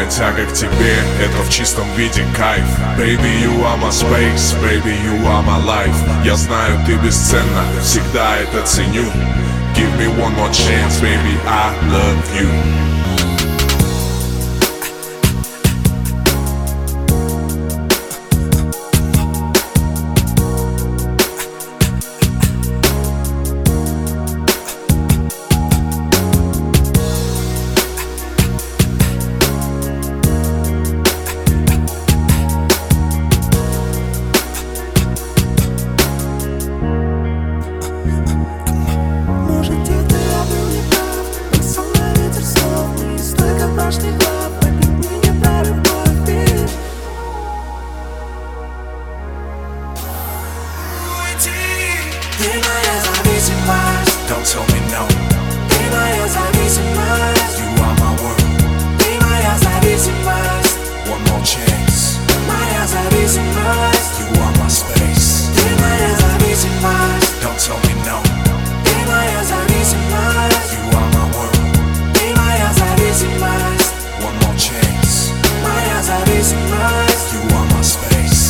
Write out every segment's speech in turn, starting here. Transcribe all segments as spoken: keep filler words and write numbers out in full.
тяга к тебе, это в чистом виде кайф. Baby, you are my space, baby, you are my life. Я знаю, ты бесценна, всегда это ценю. Give me one more chance, baby, I love you. Don't tell me no. Ты моя зависимость. You are my world. Ты моя зависимость. One more chance. Моя зависимость. You are my space. Ты моя зависимость. Don't tell me no. Ты моя зависимость. You are my world. Ты моя зависимость. One more chance. Моя зависимость. You are my space.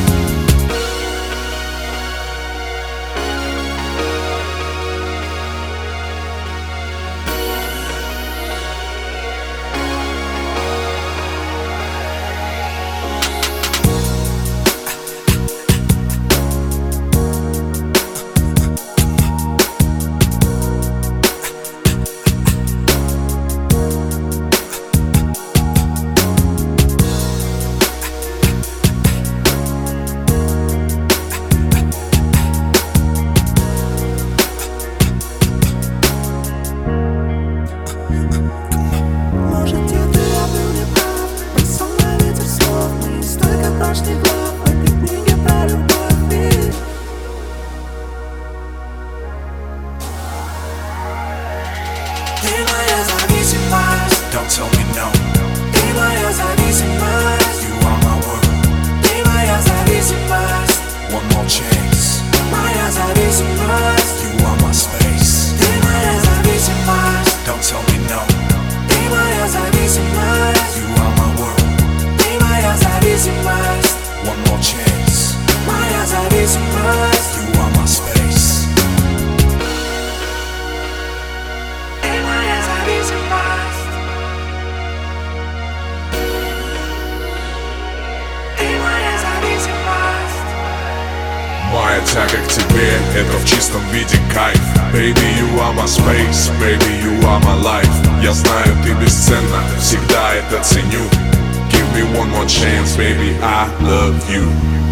Don't tell me no. Ты моя зависимость. You are my world. Ты моя зависимость. One more chance. Моя зависимость. You are my space. Ты моя зависимость. Don't tell me no. Ты моя зависимость. You are my world. Ты моя зависимость. One more chance. Моя зависимость. You are my space. Ты моя зависимость. Моя тяга к тебе, это в чистом виде кайф. Baby, you are my space, baby, you are my life. Я знаю, ты бесценна, всегда это ценю. Give me one more chance, baby, I love you.